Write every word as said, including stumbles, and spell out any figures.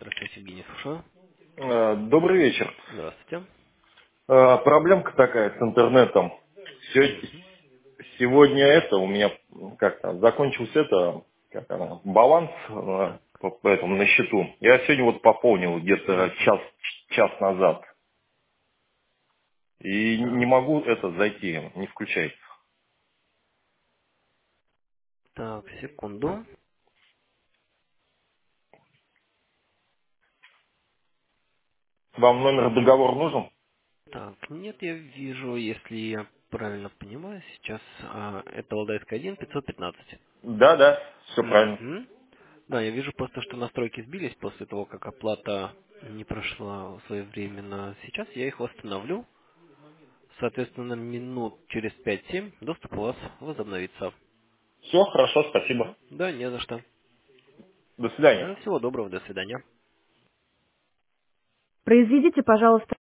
Здравствуйте, Евгений, слушаю. Э, Добрый вечер. Здравствуйте. Э, Проблемка такая с интернетом. Се- Мгм. Сегодня это у меня как-то закончился это как она, баланс э, Так. по по этому на счету. Я сегодня вот пополнил где-то Мгм. час час назад и не Так. могу это зайти, не включается. Так, секунду. Вам номер договора нужен? Так, нет, я вижу, если я правильно понимаю, сейчас а, это ЛДСК один пятьсот пятнадцать. Да, да, все правильно. Мгм. Да, я вижу просто, что настройки сбились после того, как оплата не прошла своевременно. Сейчас я их восстановлю. Соответственно, минут через пять-семь доступ у вас возобновится. Все хорошо, спасибо. Да, не за что. До свидания. Ну, всего доброго, до свидания. Произведите, пожалуйста,